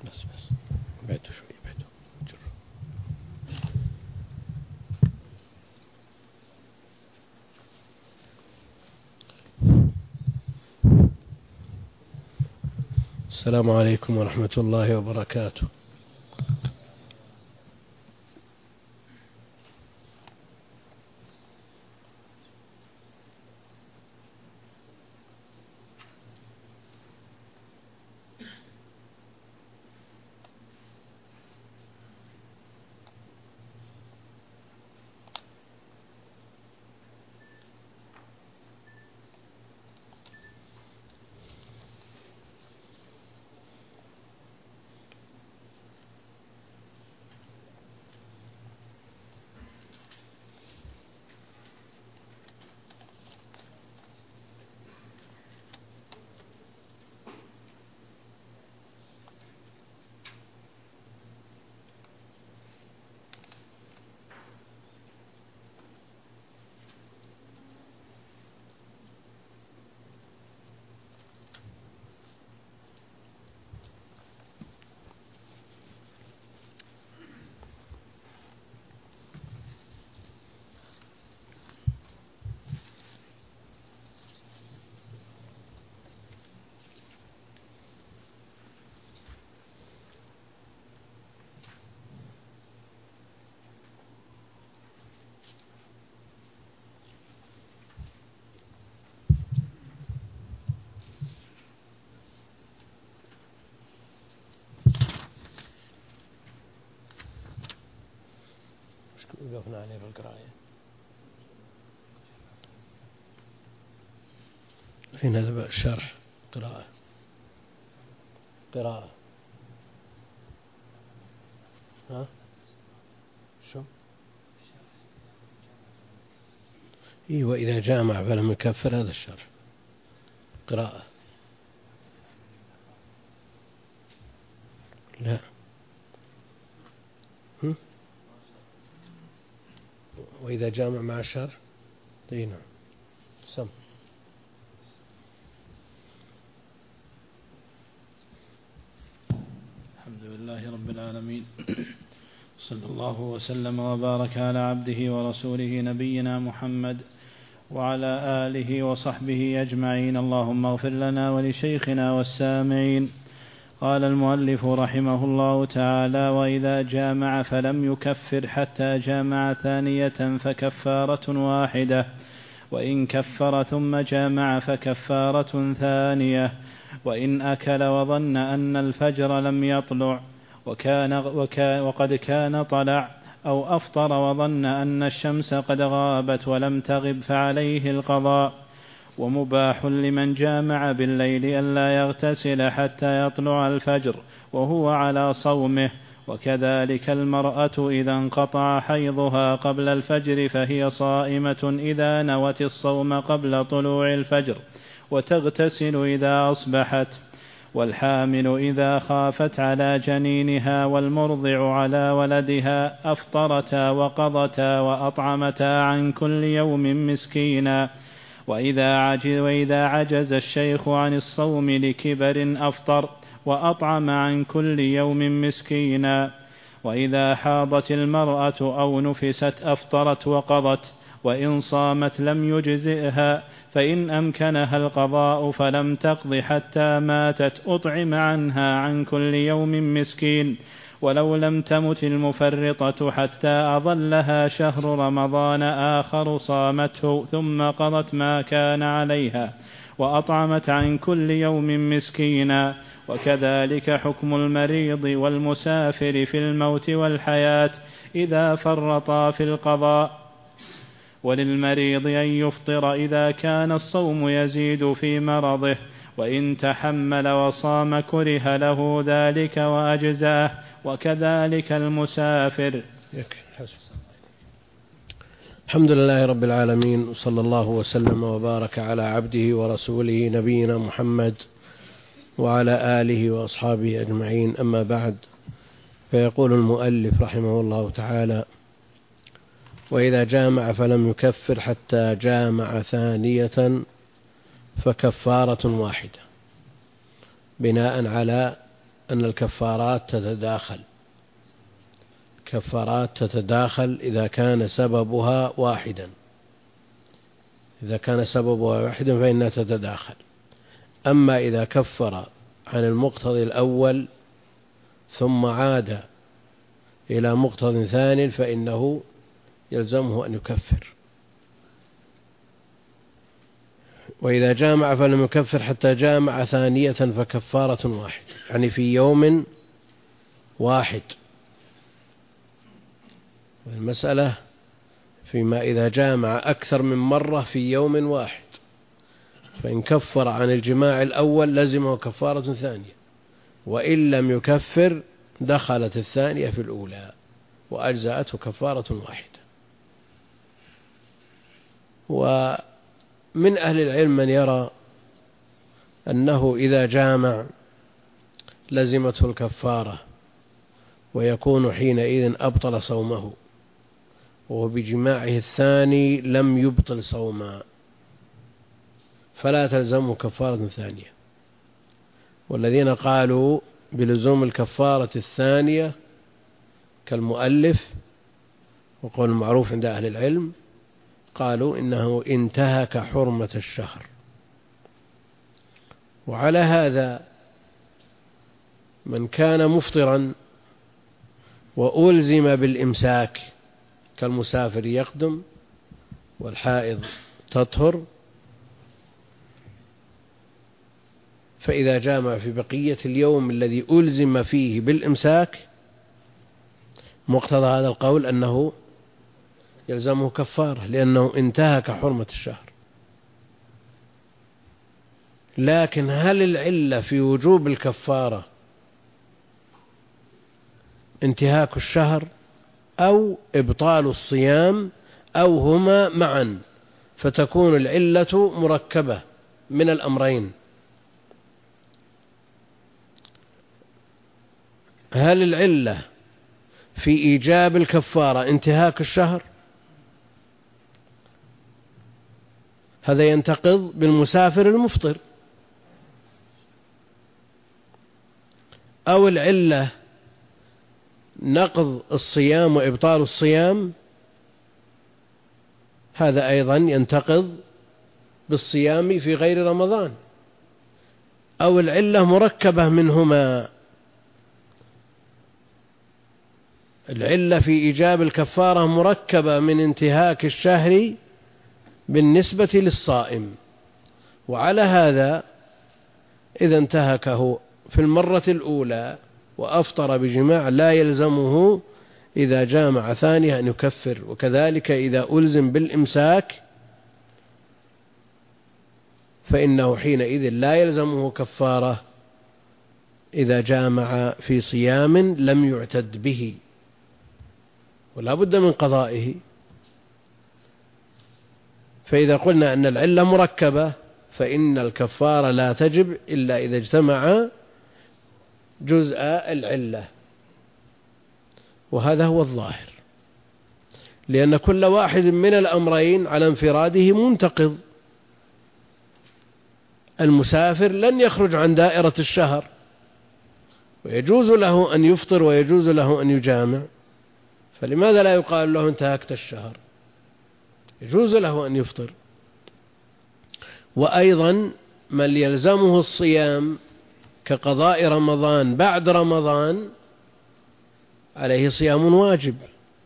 بس بعده شوي بعده جر. السلام عليكم ورحمة الله وبركاته. وقفنا عليه بالقراءة. فين هذا الشرح؟ قراءة ها شو؟ وإذا جامع فلم يكفر، هذا الشرح. قراءة لا. وإذا جامع مع الشر نعم. سم. الحمد لله رب العالمين، صلى الله وسلم وبارك على عبده ورسوله نبينا محمد وعلى آله وصحبه أجمعين. اللهم اغفر لنا ولشيخنا والسامعين. قال المؤلف رحمه الله تعالى: وإذا جامع فلم يكفر حتى جامع ثانية فكفارة واحدة، وإن كفر ثم جامع فكفارة ثانية، وإن أكل وظن أن الفجر لم يطلع وقد كان طلع، أو أفطر وظن أن الشمس قد غابت ولم تغب فعليه القضاء. ومباح لمن جامع بالليل ألا يغتسل حتى يطلع الفجر وهو على صومه، وكذلك المرأة إذا انقطع حيضها قبل الفجر فهي صائمة إذا نوت الصوم قبل طلوع الفجر، وتغتسل إذا أصبحت. والحامل إذا خافت على جنينها والمرضع على ولدها أفطرتا وقضتا وأطعمتا عن كل يوم مسكينا. وإذا عجز الشيخ عن الصوم لكبر أفطر وأطعم عن كل يوم مسكينا. وإذا حاضت المرأة أو نفست أفطرت وقضت، وإن صامت لم يجزئها، فإن أمكنها القضاء فلم تقض حتى ماتت أطعم عنها عن كل يوم مسكين. ولو لم تمت المفرطة حتى أظلها شهر رمضان آخر صامته ثم قضت ما كان عليها وأطعمت عن كل يوم مسكينا. وكذلك حكم المريض والمسافر في الموت والحياة إذا فرطا في القضاء. وللمريض أن يفطر إذا كان الصوم يزيد في مرضه، وإن تحمل وصام كره له ذلك وأجزاه، وكذلك المسافر. الحمد لله رب العالمين، صلى الله وسلم وبارك على عبده ورسوله نبينا محمد وعلى آله وأصحابه أجمعين. أما بعد، فيقول المؤلف رحمه الله تعالى: وإذا جامع فلم يكفر حتى جامع ثانية فكفارة واحدة، بناء على أن الكفارات تتداخل، كفارات تتداخل إذا كان سببها واحدا، إذا كان سببها واحدا فإنها تتداخل. أما إذا كفر عن المقتضي الأول ثم عاد إلى مقتض ثاني فإنه يلزمه أن يكفر. وإذا جامع فلم يكفر حتى جامع ثانية فكفارة واحد، يعني في يوم واحد. المسألة فيما إذا جامع أكثر من مرة في يوم واحد، فإن كفر عن الجماع الأول لزمه كفارة ثانية، وإن لم يكفر دخلت الثانية في الأولى وأجزأته كفارة واحدة. ومن أهل العلم من يرى أنه إذا جامع لزمته الكفارة ويكون حينئذ أبطل صومه، وبجماعه الثاني لم يبطل صوما، فلا تلزمه كفارة ثانية. والذين قالوا بلزوم الكفارة الثانية كالمؤلف، وقول معروف عند أهل العلم، قالوا إنه انتهك حرمة الشهر. وعلى هذا من كان مفطرا وألزم بالإمساك كالمسافر يقدم والحائض تطهر، فإذا جامع في بقية اليوم الذي ألزم فيه بالإمساك مقتضى هذا القول أنه يلزمه كفارة، لأنه انتهك حرمة الشهر. لكن هل العلة في وجوب الكفارة انتهاك الشهر أو إبطال الصيام أو هما معا، فتكون العلة مركبة من الأمرين؟ هل العلة في إيجاب الكفارة انتهاك الشهر؟ هذا ينتقض بالمسافر المفطر. أو العلة نقض الصيام وإبطال الصيام، هذا أيضا ينتقض بالصيام في غير رمضان. أو العلة مركبة منهما، العلة في إيجاب الكفارة مركبة من انتهاك الشهر بالنسبة للصائم، وعلى هذا إذا انتهكه في المرة الأولى وأفطر بجماع لا يلزمه إذا جامع ثانية أن يكفر. وكذلك إذا ألزم بالإمساك فإنه حينئذ لا يلزمه كفارة إذا جامع في صيام لم يعتد به، ولا بد من قضائه. فإذا قلنا أن العلة مركبة فإن الكفارة لا تجب إلا إذا اجتمع جزء العلة، وهذا هو الظاهر، لأن كل واحد من الأمرين على انفراده منتقض. المسافر لن يخرج عن دائرة الشهر، ويجوز له أن يفطر ويجوز له أن يجامع، فلماذا لا يقال له انتهكت الشهر؟ يجوز له أن يفطر. وأيضا من يلزمه الصيام كقضاء رمضان بعد رمضان عليه صيام واجب،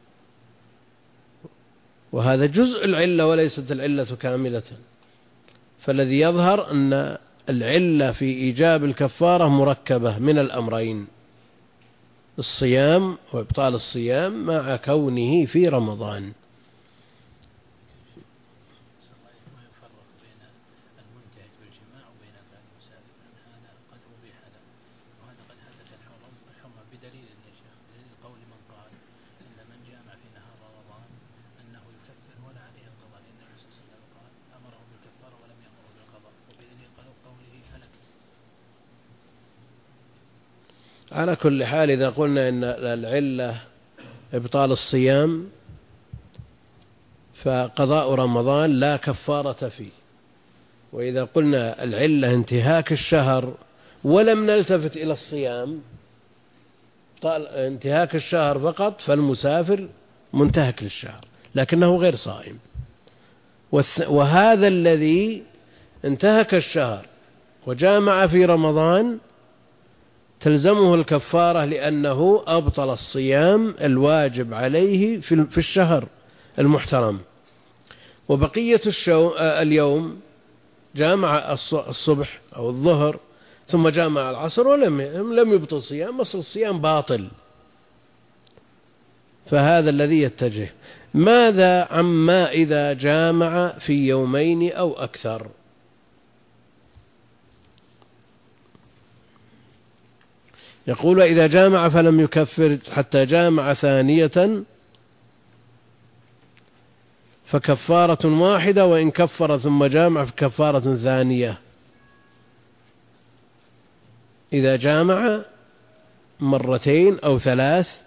وهذا جزء العلة وليست العلة كاملة. فالذي يظهر أن العلة في إيجاب الكفارة مركبة من الأمرين، الصيام وإبطال الصيام مع كونه في رمضان. على كل حال إذا قلنا إن العلة إبطال الصيام فقضاء رمضان لا كفارة فيه، وإذا قلنا العلة انتهاك الشهر ولم نلتفت إلى الصيام طال انتهاك الشهر فقط، فالمسافر منتهك للشهر لكنه غير صائم. وهذا الذي انتهك الشهر وجامع في رمضان تلزمه الكفارة لأنه أبطل الصيام الواجب عليه في الشهر المحترم. وبقية اليوم جامع الصبح أو الظهر ثم جامع العصر ولم يبطل صيام، أصل الصيام باطل. فهذا الذي يتجه. ماذا عما إذا جامع في يومين أو أكثر؟ يقول إذا جامع فلم يكفر حتى جامع ثانية فكفارة واحدة، وإن كفر ثم جامع فكفارة ثانية. إذا جامع مرتين أو ثلاث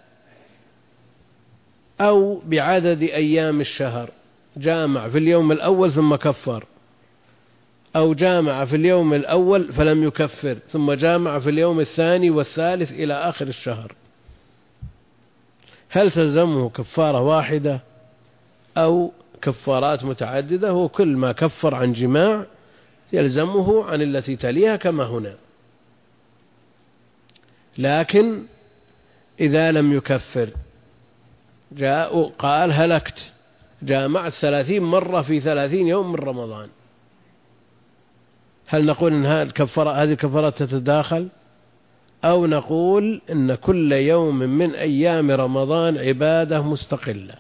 أو بعدد أيام الشهر، جامع في اليوم الأول ثم كفر، أو جامع في اليوم الأول فلم يكفر ثم جامع في اليوم الثاني والثالث إلى آخر الشهر، هل تلزمه كفارة واحدة أو كفارات متعددة؟ وكل ما كفر عن جماع يلزمه عن التي تليها كما هنا. لكن إذا لم يكفر جاء قال هلكت، جامعت 30 مرة في 30 يوم من رمضان، هل نقول إن هذه الكفارات تتداخل، أو نقول إن كل يوم من أيام رمضان عبادة مستقلة؟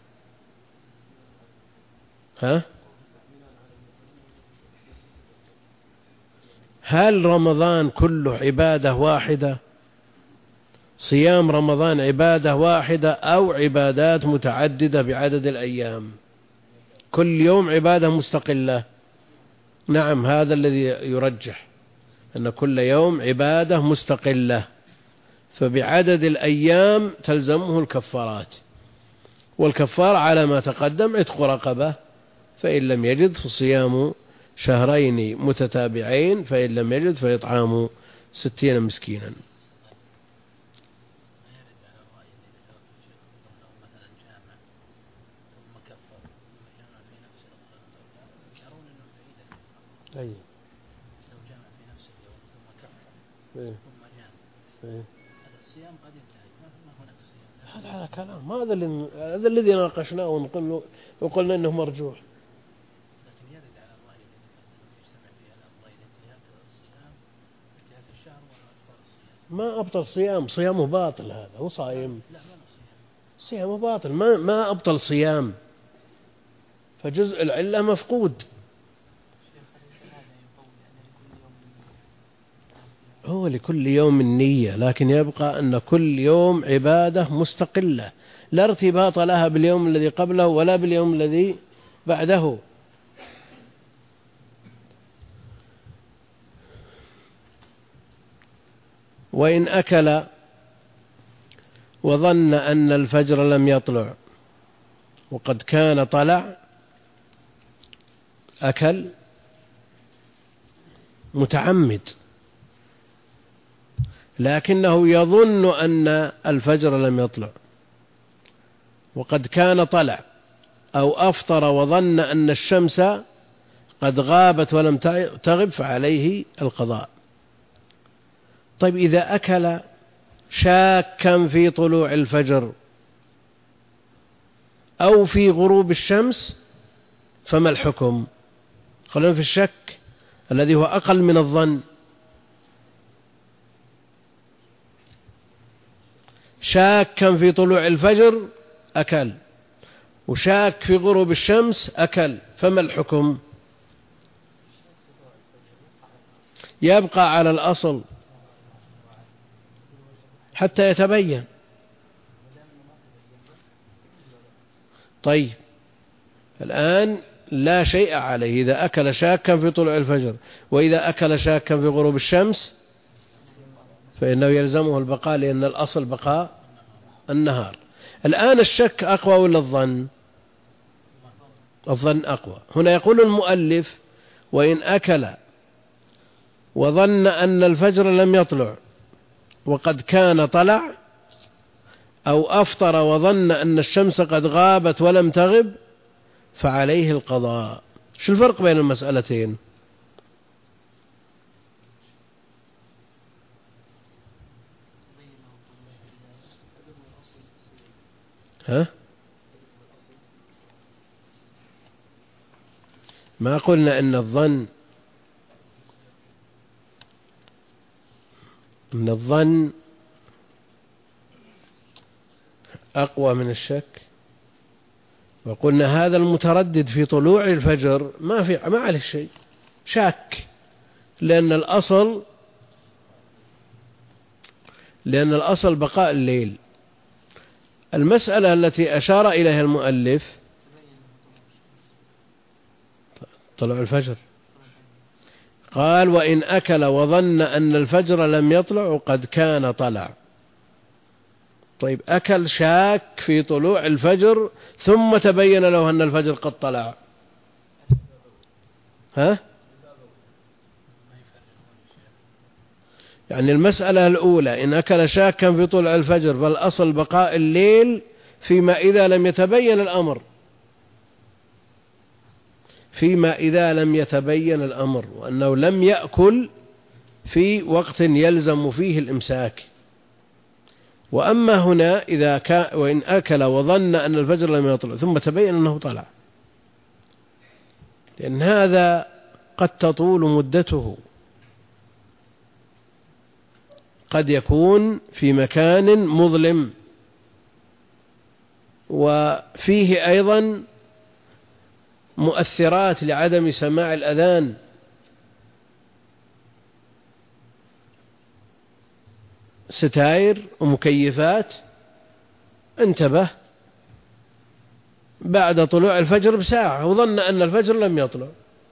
هل رمضان كله عبادة واحدة؟ صيام رمضان عبادة واحدة أو عبادات متعددة بعدد الأيام؟ كل يوم عبادة مستقلة. نعم، هذا الذي يرجح أن كل يوم عبادة مستقلة، فبعدد الأيام تلزمه الكفارات. والكفار على ما تقدم عتق رقبة، فإن لم يجد فصيام شهرين متتابعين، فإن لم يجد فيطعام 60 مسكينا. أي لو جامع في نفس اليوم ثم كفر ثم جامع هذا الصيام قد انتهى، ما هناك صيام. هذا كلام، هذا الذي ناقشناه وقلنا انه مرجوح. لكن يرد على الرأي الذي يجتمع فيه على الرأي انتهاء الصيام انتهاء الشهر وأبطل الصيام. ما أبطل صيام، صيامه باطل، هذا هو صائم. لا، ما صيامه باطل، ما أبطل صيام، فجزء العلة مفقود. هو لكل يوم النية، لكن يبقى أن كل يوم عبادة مستقلة لا ارتباط لها باليوم الذي قبله ولا باليوم الذي بعده. وإن أكل وظن أن الفجر لم يطلع وقد كان طلع، أكل متعمد لكنه يظن أن الفجر لم يطلع وقد كان طلع، أو أفطر وظن أن الشمس قد غابت ولم تغب، فعليه القضاء. طيب إذا أكل شاكا في طلوع الفجر أو في غروب الشمس فما الحكم؟ خلونا في الشك الذي هو أقل من الظن. شاكا في طلوع الفجر أكل، وشاك في غروب الشمس أكل، فما الحكم؟ يبقى على الأصل حتى يتبين. طيب الآن لا شيء عليه إذا أكل شاكا في طلوع الفجر، وإذا أكل شاكا في غروب الشمس فإنه يلزمه البقاء، لأن الأصل بقاء النهار. الآن الشك أقوى ولا الظن؟ الظن أقوى. هنا يقول المؤلف: وإن أكل وظن أن الفجر لم يطلع وقد كان طلع، أو أفطر وظن أن الشمس قد غابت ولم تغب، فعليه القضاء. شو الفرق بين المسألتين؟ ها؟ ما قلنا إن الظن أقوى من الشك، وقلنا هذا المتردد في طلوع الفجر ما عليه شيء، شاك، لأن الأصل بقاء الليل. المسألة التي أشار إليها المؤلف طلوع الفجر، قال وإن أكل وظن أن الفجر لم يطلع وقد كان طلع. طيب أكل شاك في طلوع الفجر ثم تبين له أن الفجر قد طلع، ها؟ يعني المسألة الأولى إن أكل شاكا في طلوع الفجر فالأصل بقاء الليل فيما إذا لم يتبين الأمر، وأنه لم يأكل في وقت يلزم فيه الإمساك. وأما هنا وإن أكل وظن أن الفجر لم يطلع ثم تبين أنه طلع، لأن هذا قد تطول مدته، قد يكون في مكان مظلم، وفيه أيضا مؤثرات لعدم سماع الأذان، ستائر ومكيفات، انتبه بعد طلوع الفجر بساعة وظن أن الفجر لم يطلع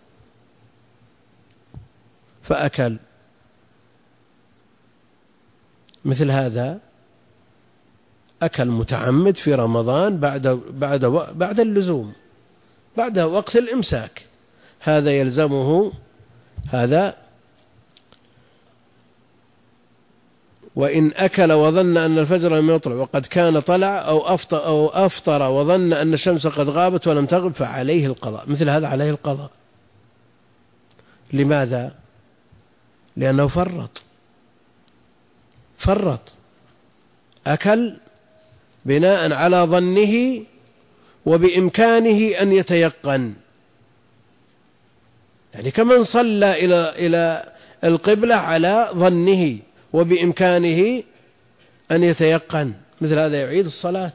فأكل، مثل هذا أكل متعمد في رمضان بعد اللزوم، بعد وقت الإمساك، هذا يلزمه هذا. وإن أكل وظن أن الفجر لم يطلع وقد كان طلع، أو أفطر وظن أن الشمس قد غابت ولم تغب، فعليه القضاء. مثل هذا عليه القضاء. لماذا؟ لأنه فرط، أكل بناء على ظنه وبإمكانه أن يتيقن، يعني كمن صلى إلى القبلة على ظنه وبإمكانه أن يتيقن، مثل هذا يعيد الصلاة.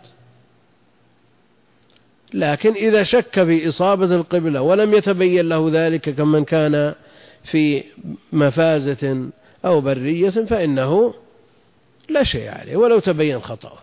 لكن إذا شك في إصابة القبلة ولم يتبين له ذلك كمن كان في مفازة أو برية فإنه لا شيء عليه ولو تبين خطأه.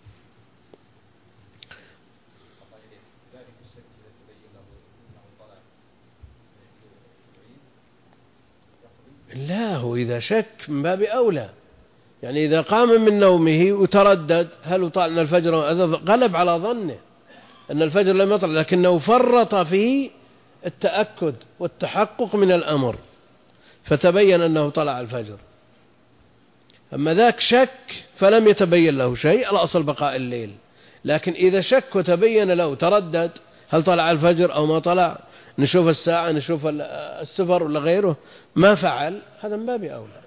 لا، هو إذا شك من باب أولى، يعني إذا قام من نومه وتردد هل طلع الفجر، غلب على ظنه أن الفجر لم يطلع، لكنه فرط في التأكد والتحقق من الأمر فتبين أنه طلع الفجر. أما ذاك شك فلم يتبين له شيء، الأصل بقاء الليل. لكن إذا شك وتبين له، تردد هل طلع الفجر أو ما طلع، نشوف الساعة، نشوف السفر ولا غيره، ما فعل، هذا من باب أولى.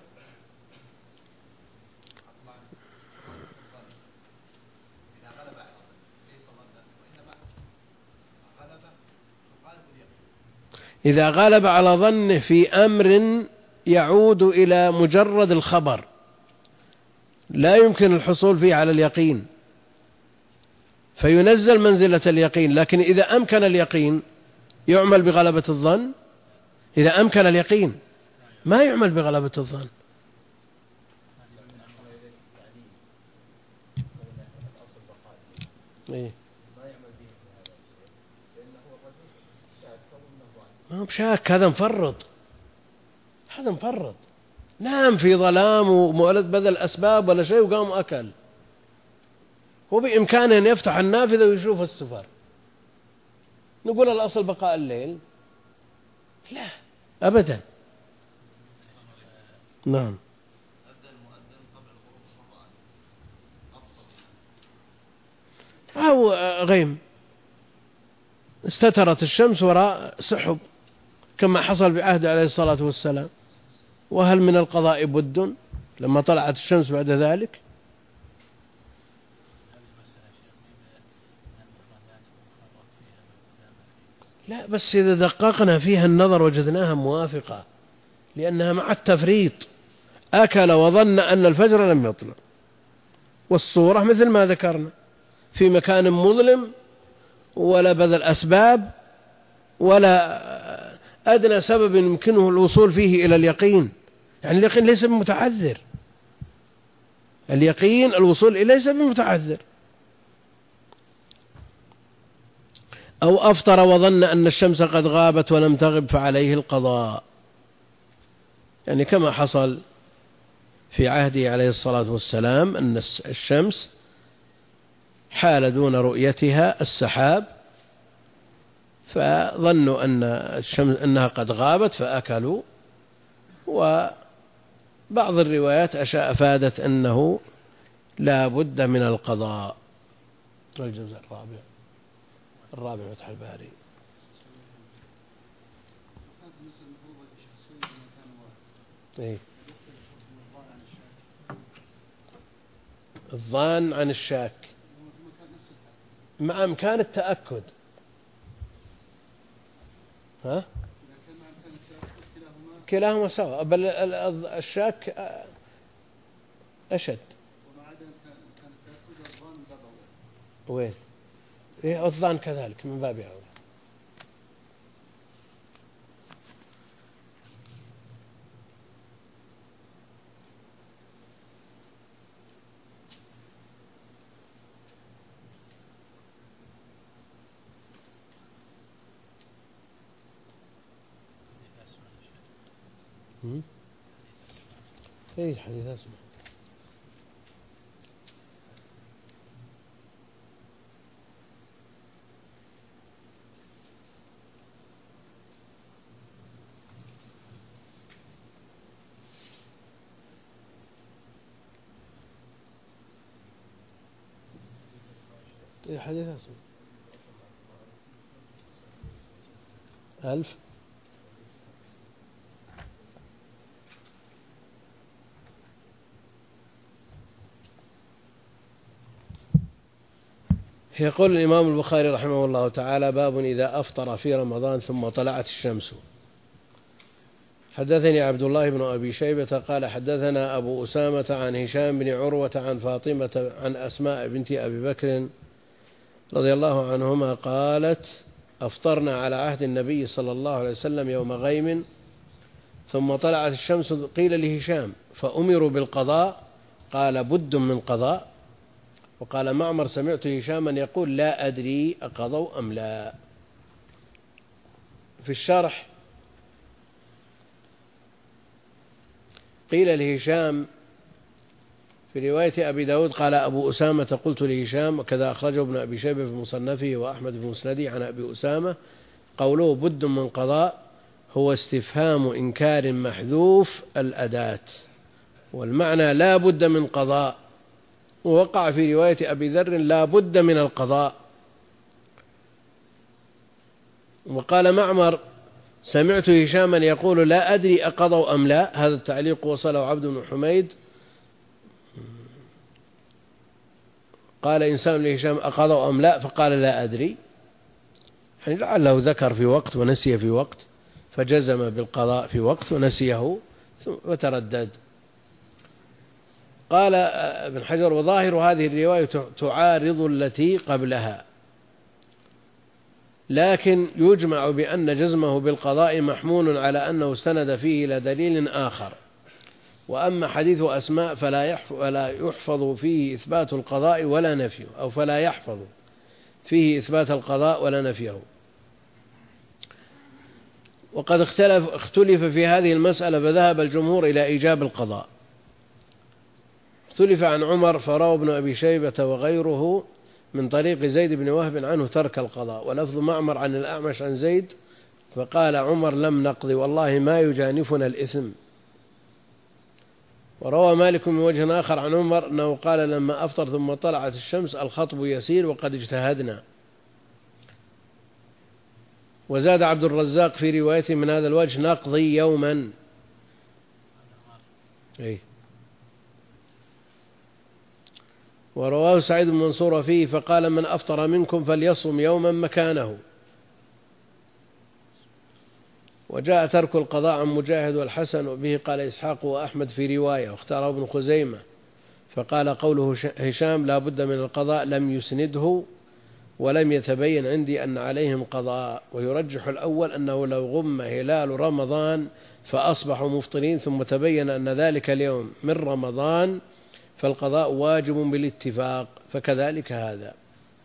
إذا غلب على ظنه في أمر يعود إلى مجرد الخبر لا يمكن الحصول فيه على اليقين فينزل منزلة اليقين، لكن إذا أمكن اليقين يعمل بغلبة الظن، إذا أمكن اليقين ما يعمل بغلبة الظن. إيه؟ ما هو بشاك، هذا مفرط، نام في ظلام ومولد بدل أسباب ولا شيء وقام أكل، هو بإمكانه أن يفتح النافذة ويشوف السفر، نقول الأصل بقاء الليل؟ لا أبدا. نعم. أو غيم، استترت الشمس وراء سحب كما حصل بعهد عليه الصلاة والسلام. وهل من القضاء بد لما طلعت الشمس بعد ذلك؟ لا، بس إذا دققنا فيها النظر وجدناها موافقة، لأنها مع التفريط أكل وظن أن الفجر لم يطلع، والصورة مثل ما ذكرنا في مكان مظلم ولا بذل أسباب ولا أدنى سبب يمكنه الوصول فيه إلى اليقين. يعني اليقين ليس بمتعذر، اليقين الوصول إليه ليس بمتعذر. أو أفطر وظن أن الشمس قد غابت ولم تغب فعليه القضاء، يعني كما حصل في عهده عليه الصلاة والسلام أن الشمس حال دون رؤيتها السحاب، فظنوا أن الشمس أنها قد غابت فأكلوا. وبعض الروايات أفادت أنه لا بد من القضاء. الجزء الرابع فتح الباري. إيه؟ الظان عن الشاك مع إمكان التأكد. ها؟ كلاهما سواء، بل الشاك أشد. وين؟ إيه الظان كذلك من باب أولى. ايه حديث أسمع. ايه حديث أسمع 1000. يقول الإمام البخاري رحمه الله تعالى: باب إذا أفطر في رمضان ثم طلعت الشمس. حدثني عبد الله بن أبي شيبة قال حدثنا أبو أسامة عن هشام بن عروة عن فاطمة عن أسماء بنت أبي بكر رضي الله عنهما قالت: أفطرنا على عهد النبي صلى الله عليه وسلم يوم غيم ثم طلعت الشمس. قيل لهشام: فأمروا بالقضاء؟ قال: بد من قضاء. وقال معمر: سمعت هشاما يقول: لا أدري أقضوا أم لا. في الشرح قيل لهشام في رواية أبي داود قال أبو أسامة: قلت لهشام، وكذا أخرجه ابن أبي شيبة في مصنفه وأحمد في مسنده عن أبي أسامة، قوله بد من قضاء هو استفهام إنكار محذوف الأداة، والمعنى لا بد من قضاء. ووقع في رواية أبي ذر: لا بد من القضاء. وقال معمر: سمعت هشاما يقول: لا أدري أقضوا أم لا. هذا التعليق وصله عبد بن حميد. قال إنسان لهشام: أقضوا أم لا؟ فقال: لا أدري، يعني لعله ذكر في وقت ونسي في وقت، فجزم بالقضاء في وقت ونسيه وتردد. قال ابن حجر: وظاهر هذه الرواية تعارض التي قبلها، لكن يجمع بأن جزمه بالقضاء محمول على أنه استند فيه إلى دليل آخر. وأما حديث أسماء فلا يحفظ فيه إثبات القضاء ولا نفيه، أو فلا يحفظ فيه إثبات القضاء ولا نفيه. وقد اختلف في هذه المسألة، فذهب الجمهور إلى إيجاب القضاء. اختلف عن عمر، فروى ابن أبي شيبة وغيره من طريق زيد بن وهب عنه ترك القضاء، ولفظ معمر عن الأعمش عن زيد فقال عمر: لم نقضي والله ما يجانفنا الإثم. وروى مالك من وجه آخر عن عمر أنه قال لما أفطر ثم طلعت الشمس الخطب يسير وقد اجتهدنا. وزاد عبد الرزاق في روايته من هذا الوجه نقضي يوما. ورواه سعيد بن منصور فيه فقال من أفطر منكم فليصم يوما مكانه. وجاء ترك القضاء عن مجاهد والحسن وبه قال إسحاق وأحمد في رواية واختاره ابن خزيمة، فقال قوله هشام لا بد من القضاء لم يسنده ولم يتبين عندي أن عليهم قضاء. ويرجح الأول أنه لو غم هلال رمضان فأصبحوا مفطرين ثم تبين أن ذلك اليوم من رمضان فالقضاء واجب بالاتفاق، فكذلك هذا.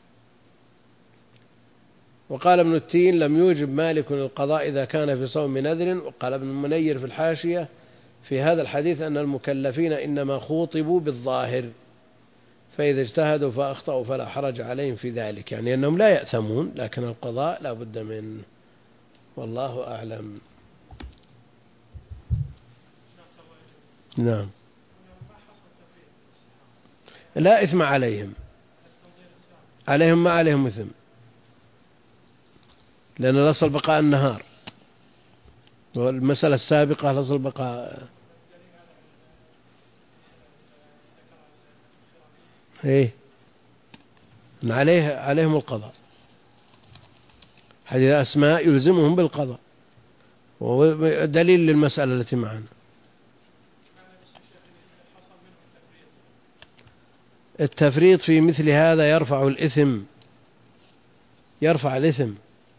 وقال ابن التين لم يوجب مالك القضاء إذا كان في صوم نذر. وقال ابن المنير في الحاشية في هذا الحديث أن المكلفين إنما خوطبوا بالظاهر، فإذا اجتهدوا فأخطأوا فلا حرج عليهم في ذلك، يعني أنهم لا يأثمون، لكن القضاء لا بد منه، والله أعلم. نعم. لا إثم عليهم، ما عليهم إثم، لأن الأصل بقاء النهار، والمسألة السابقة الأصل بقاء إن عليهم القضاء. حديث أسماء يلزمهم بالقضاء، ودليل للمسألة التي معنا. التفريط في مثل هذا يرفع الإثم.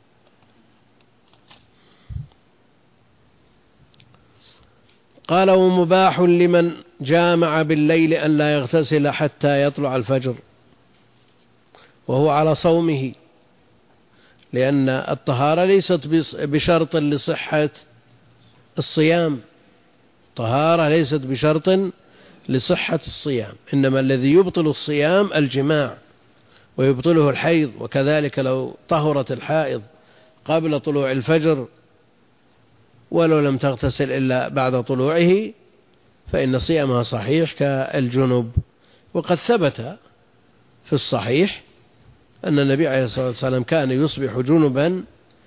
قال ومباح لمن جامع بالليل أن لا يغتسل حتى يطلع الفجر وهو على صومه، لأن الطهارة ليست بشرط لصحة الصيام، طهارة ليست بشرط لصحة الصيام، إنما الذي يبطل الصيام الجماع ويبطله الحيض. وكذلك لو طهرت الحائض قبل طلوع الفجر ولو لم تغتسل إلا بعد طلوعه فإن صيامها صحيح كالجنب. وقد ثبت في الصحيح أن النبي عليه الصلاة والسلام كان يصبح جنبا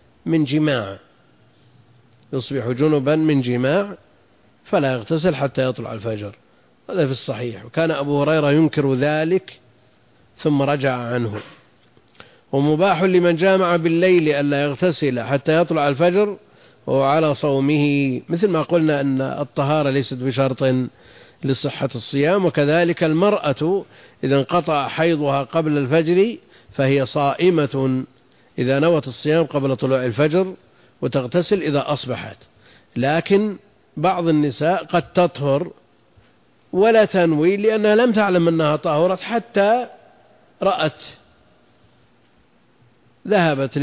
من جماع فلا يغتسل حتى يطلع الفجر، هذا في الصحيح. وكان أبو هريرة ينكر ذلك ثم رجع عنه. ومباح لمن جامع بالليل ألا يغتسل حتى يطلع الفجر وهو على صومه، مثل ما قلنا أن الطهارة ليست بشرط لصحة الصيام. وكذلك المرأة إذا انقطع حيضها قبل الفجر فهي صائمة إذا نوت الصيام قبل طلوع الفجر، وتغتسل إذا أصبحت. لكن بعض النساء قد تطهر ولا تنوي لأنها لم تعلم أنها طهرت حتى رأت، ذهبت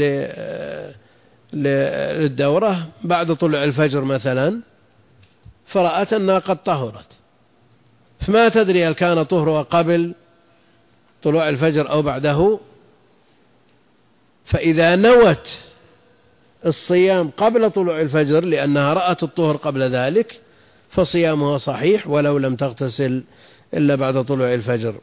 للدورة بعد طلوع الفجر مثلا فرأت أنها قد طهرت، فما تدري هل كان طهرها قبل طلوع الفجر أو بعده. فإذا نوت الصيام قبل طلوع الفجر لأنها رأت الطهر قبل ذلك فصيامها صحيح ولو لم تغتسل إلا بعد طلوع الفجر.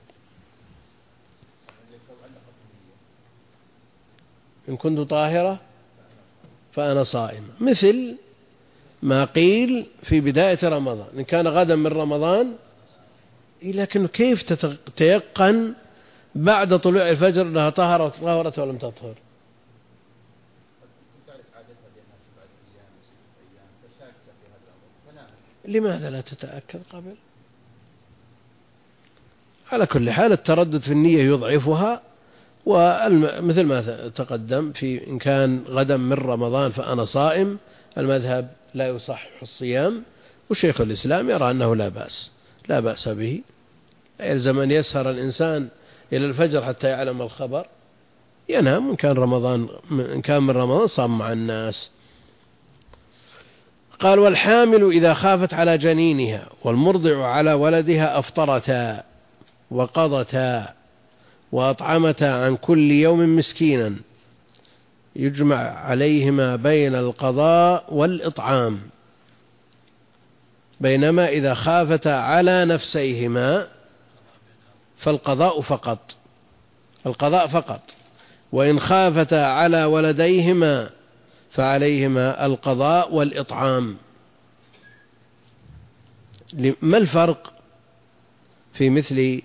إن كنت طاهرة فأنا صائمة، مثل ما قيل في بداية رمضان إن كان غدا من رمضان، لكن كيف تتيقن بعد طلوع الفجر أنها طهرت ولم تطهر؟ لماذا لا تتأكد قبل؟ على كل حال التردد في النية يضعفها، ومثل ما تقدم في إن كان غدا من رمضان فأنا صائم، المذهب لا يصح الصيام، وشيخ الإسلام يرى أنه لا بأس به، يلزم أن يسهر الإنسان إلى الفجر حتى يعلم الخبر، ينام إن كان من رمضان صام مع الناس. قال والحامل إذا خافت على جنينها والمرضع على ولدها أفطرتا وقضتا وأطعمتا عن كل يوم مسكينا، يجمع عليهما بين القضاء والإطعام. بينما إذا خافتا على نفسيهما فالقضاء فقط، القضاء فقط. وإن خافتا على ولديهما فعليهما القضاء والإطعام. ما الفرق في مثل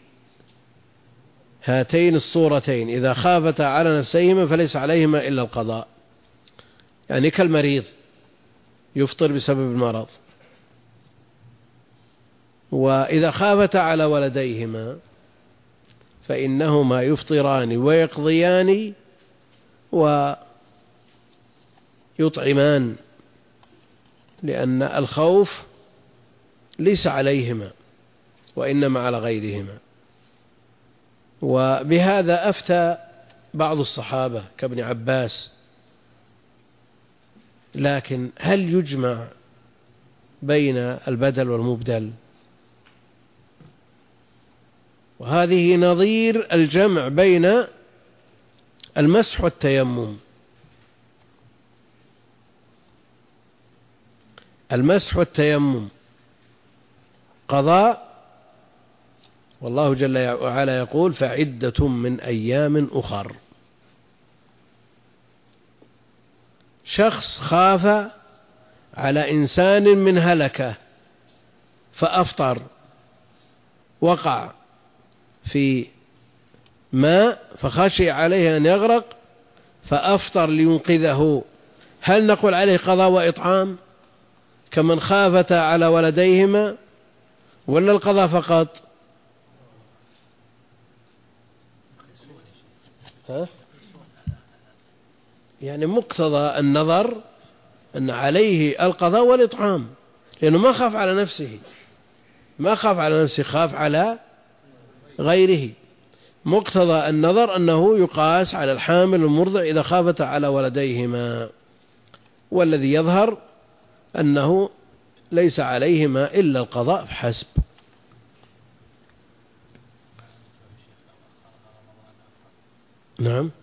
هاتين الصورتين؟ إذا خافتا على نفسيهما فليس عليهما إلا القضاء، يعني كالمريض يفطر بسبب المرض. وإذا خافتا على ولديهما فإنهما يفطران ويقضيان ويطعمان، لأن الخوف ليس عليهما وإنما على غيرهما. وبهذا أفتى بعض الصحابة كابن عباس. لكن هل يجمع بين البدل والمبدل؟ وهذه نظير الجمع بين المسح والتيمم. المسح والتيمم قضاء، والله جل وعلا يقول فعدة من أيام أخر. شخص خاف على إنسان من هلكة فأفطر، وقع في ماء فخشي عليه أن يغرق فأفطر لينقذه، هل نقول عليه قضاء وإطعام كمن خافتا على ولديهما، ولا القضاء فقط؟ يعني مقتضى النظر أن عليه القضاء والإطعام، لأنه ما خاف على نفسه، ما خاف على نفسه، خاف على غيره. مقتضى النظر أنه يقاس على الحامل والمرضع إذا خافت على ولديهما، والذي يظهر أنه ليس عليهما إلا القضاء فحسب. نعم،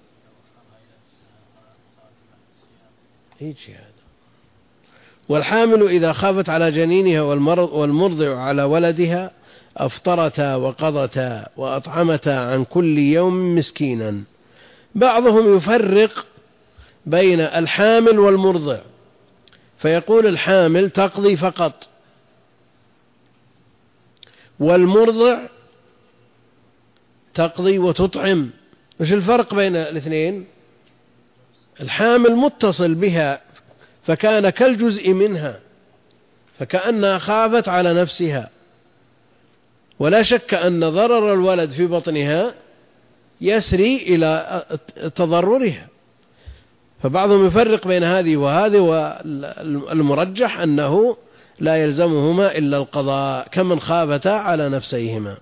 هيك هذا. والحامل إذا خافت على جنينها والمرضع على ولدها أفطرتا وقضتا وأطعمتا عن كل يوم مسكينا. بعضهم يفرق بين الحامل والمرضع، فيقول الحامل تقضي فقط، والمرضع تقضي وتطعم. وش الفرق بين الاثنين؟ الحامل متصل بها فكان كالجزء منها، فكأنها خافت على نفسها، ولا شك أن ضرر الولد في بطنها يسري إلى تضررها. فبعضهم يفرق بين هذه وهذه، والمرجح أنه لا يلزمهما إلا القضاء كمن خافتا على نفسيهما.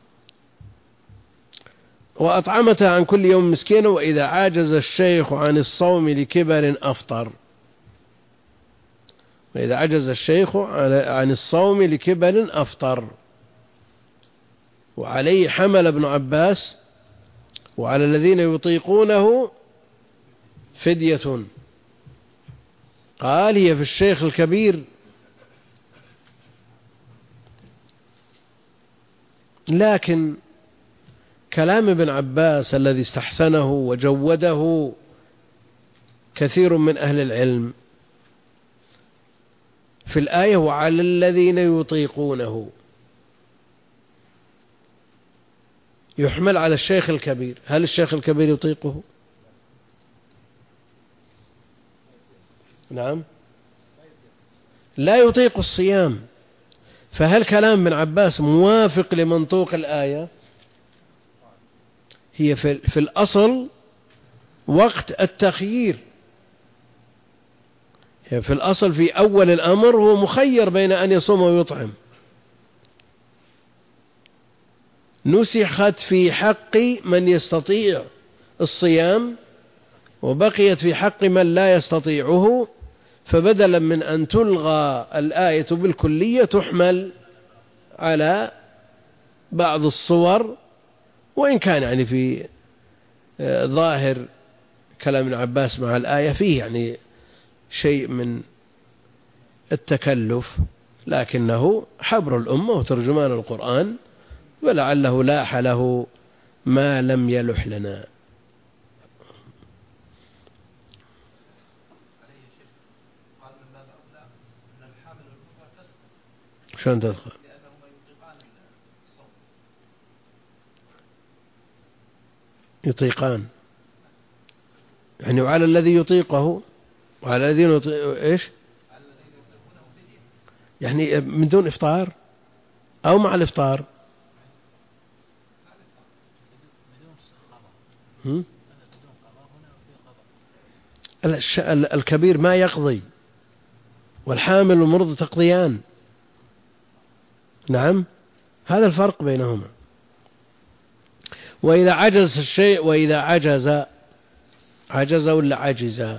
وأطعمتا عن كل يوم مسكينا، وإذا عاجز الشيخ عن الصوم لكبر أفطر. وإذا عجز الشيخ عن الصوم لكبر أفطر. وعليه حمل ابن عباس، وعلى الذين يطيقونه فدية. قال هي في الشيخ الكبير. لكن كلام ابن عباس الذي استحسنه وجوده كثير من أهل العلم في الآية وعلى الذين يطيقونه يحمل على الشيخ الكبير. هل الشيخ الكبير يطيقه؟ نعم، لا يطيق الصيام. فهل كلام ابن عباس موافق لمنطوق الآية؟ هي في الأصل وقت التخيير، هي في الأصل في أول الأمر هو مخير بين أن يصوم ويطعم. نسخت في حق من يستطيع الصيام وبقيت في حق من لا يستطيعه، فبدلا من أن تلغى الآية بالكلية تحمل على بعض الصور، وإن كان يعني في ظاهر كلام ابن عباس مع الآية فيه يعني شيء من التكلف، لكنه حبر الأمة وترجمان القرآن، ولعله لاح له ما لم يلح لنا. شلون تدخل؟ يطيقان يعني، وعلى الذي يطيقه وعلى الذين إيش يعني من دون إفطار أو مع الإفطار؟ الكبير ما يقضي، والحامل والمرض تقضيان. نعم، هذا الفرق بينهما. وإذا عجز الشيء، وإذا عجز ولا عجز؟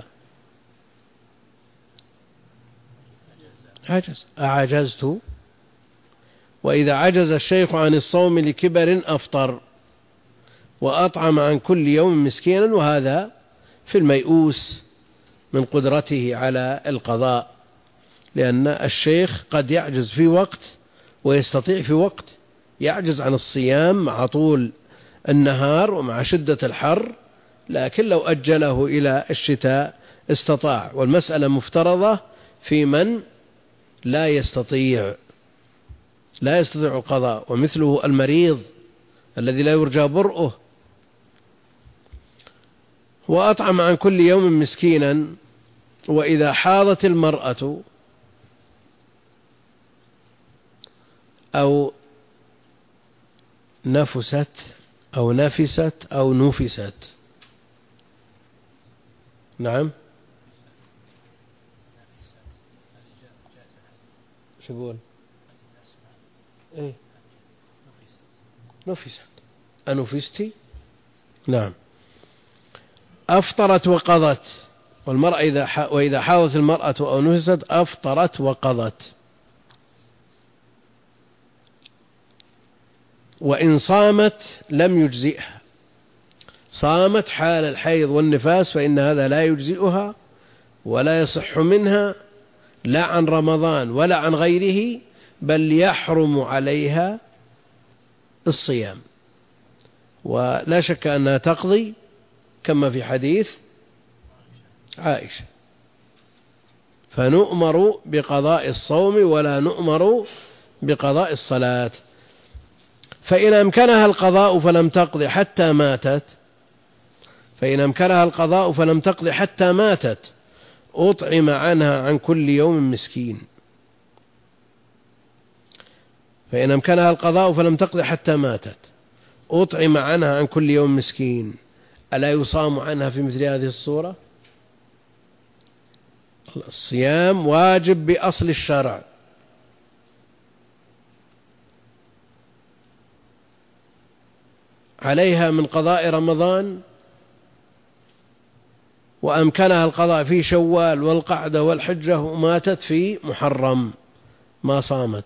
أعجزت. وإذا عجز الشيخ عن الصوم لكبر أفطر وأطعم عن كل يوم مسكينا، وهذا في الميؤوس من قدرته على القضاء، لأن الشيخ قد يعجز في وقت ويستطيع في وقت. يعجز عن الصيام مع طول النهار ومع شدة الحر، لكن لو أجله إلى الشتاء استطاع. والمسألة مفترضة في من لا يستطيع القضاء، ومثله المريض الذي لا يرجى برؤه. وأطعم عن كل يوم مسكينا. وإذا حاضت المرأة أو نفست أو نفست أو نفست. نعم، شو يقول؟ إيه؟ نفست. أنفستي؟ نعم. أفطرت وقضت. والمرأة وإذا حاضت المرأة أو نفست أفطرت وقضت. وإن صامت لم يجزئها. صامت حال الحيض والنفاس فإن هذا لا يجزئها ولا يصح منها، لا عن رمضان ولا عن غيره، بل يحرم عليها الصيام. ولا شك أنها تقضي كما في حديث عائشة. فنؤمر بقضاء الصوم ولا نؤمر بقضاء الصلاة. فإن أمكنها القضاء فلم تقضي حتى ماتت أطعم عنها عن كل يوم مسكين. فإن أمكنها القضاء فلم تقضي حتى ماتت أطعم عنها عن كل يوم مسكين. ألا يصام عنها في مثل هذه الصورة؟ الصيام واجب بأصل الشرع. عليها من قضاء رمضان، وأمكنها القضاء في شوال والقعدة والحجة، وماتت في محرم ما صامت.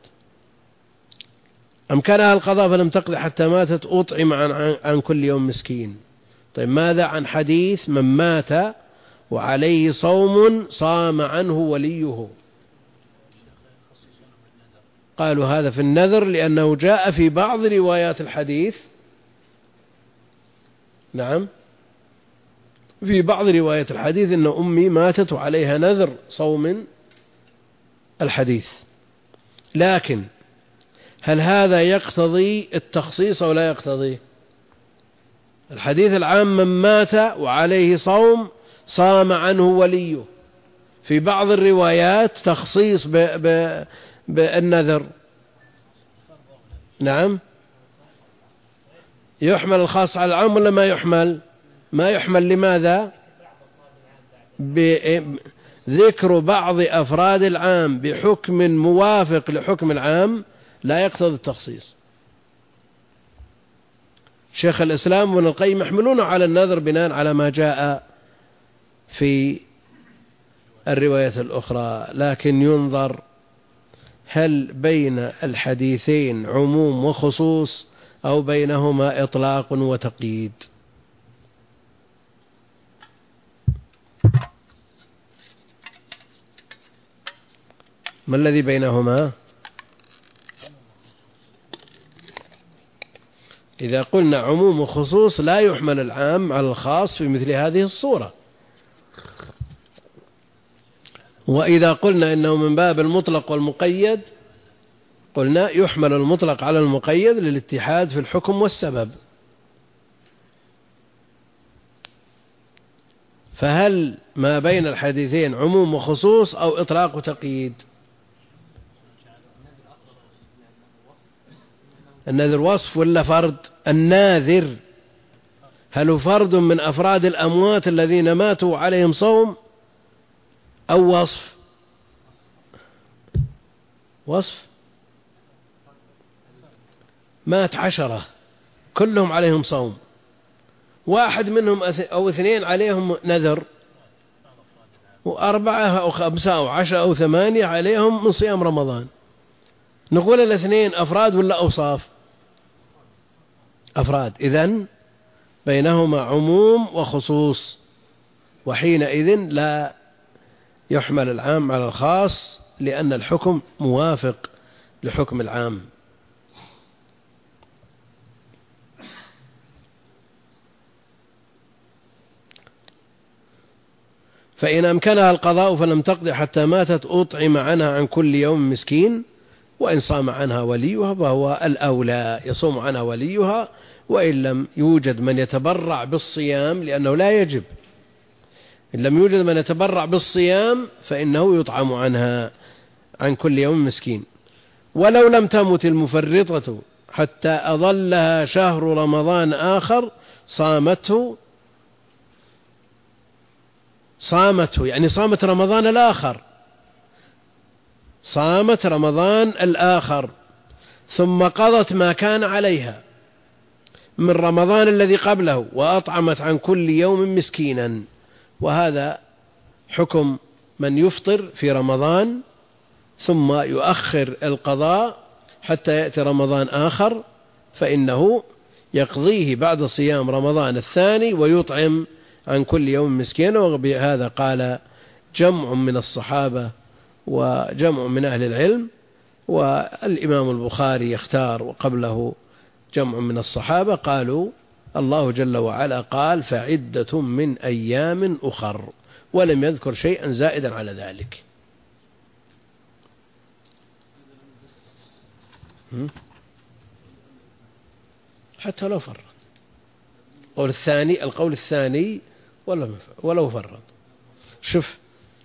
أمكنها القضاء فلم تقضي حتى ماتت أطعم عن كل يوم مسكين. طيب ماذا عن حديث من مات وعليه صوم صام عنه وليه؟ قالوا هذا في النذر، لأنه جاء في بعض روايات الحديث. نعم، في بعض روايات الحديث إن أمي ماتت وعليها نذر صوم الحديث. لكن هل هذا يقتضي التخصيص أو لا يقتضي؟ الحديث العام من مات وعليه صوم صام عنه وليه. في بعض الروايات تخصيص بالنذر. نعم، يحمل الخاص على العام ولا ما يحمل؟ ما يحمل. لماذا؟ ذكر بعض أفراد العام بحكم موافق لحكم العام لا يقتضي التخصيص. شيخ الإسلام وابن القيم يحملون على النذر بناء على ما جاء في الرواية الأخرى، لكن ينظر هل بين الحديثين عموم وخصوص أو بينهما إطلاق وتقييد. ما الذي بينهما؟ إذا قلنا عموم وخصوص لا يحمل العام على الخاص في مثل هذه الصورة. وإذا قلنا إنه من باب المطلق والمقيد قلنا يحمل المطلق على المقيد للاتحاد في الحكم والسبب. فهل ما بين الحديثين عموم وخصوص أو إطلاق وتقييد؟ النذر وصف ولا فرد؟ الناذر هل هو فرد من أفراد الأموات الذين ماتوا عليهم صوم أو وصف؟ وصف. مات 10 كلهم عليهم صوم، واحد منهم أو 2 عليهم نذر، و4 أو 5 أو 10 أو 8 عليهم من صيام رمضان. نقول 2 أفراد ولا أوصاف؟ أفراد. إذن بينهما عموم وخصوص، وحينئذ لا يحمل العام على الخاص لأن الحكم موافق لحكم العام. فإن أمكنها القضاء فلم تقضي حتى ماتت أطعم عنها عن كل يوم مسكين، وإن صام عنها وليها فهو الأولى، يصوم عنها وليها وإن لم يوجد من يتبرع بالصيام، لأنه لا يجب. إن لم يوجد من يتبرع بالصيام فإنه يطعم عنها عن كل يوم مسكين. ولو لم تمت المفرطة حتى أظلها شهر رمضان آخر صامته، يعني صامت رمضان الآخر، صامت رمضان الآخر ثم قضت ما كان عليها من رمضان الذي قبله وأطعمت عن كل يوم مسكينا. وهذا حكم من يفطر في رمضان ثم يؤخر القضاء حتى يأتي رمضان آخر، فإنه يقضيه بعد صيام رمضان الثاني ويطعم عن كل يوم مسكين. وبهذا قال جمع من الصحابة وجمع من أهل العلم، والإمام البخاري يختار وقبله جمع من الصحابة قالوا الله جل وعلا قال فعدة من أيام أخر، ولم يذكر شيئا زائدا على ذلك. حتى لو فرط. القول الثاني ولو فرط. شوف،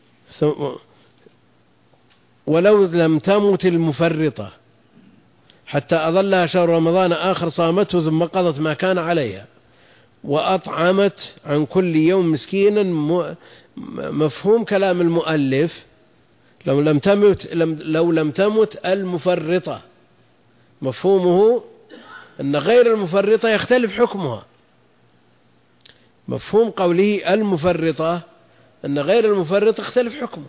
ولو لم تمت المفرطة حتى أظلها شهر رمضان آخر صامته ثم قضت ما كان عليها وأطعمت عن كل يوم مسكينا. مفهوم كلام المؤلف لو لم تمت المفرطة، مفهومه أن غير المفرطة يختلف حكمها. مفهوم قوله المفرطة أن غير المفرطة يختلف حكمه.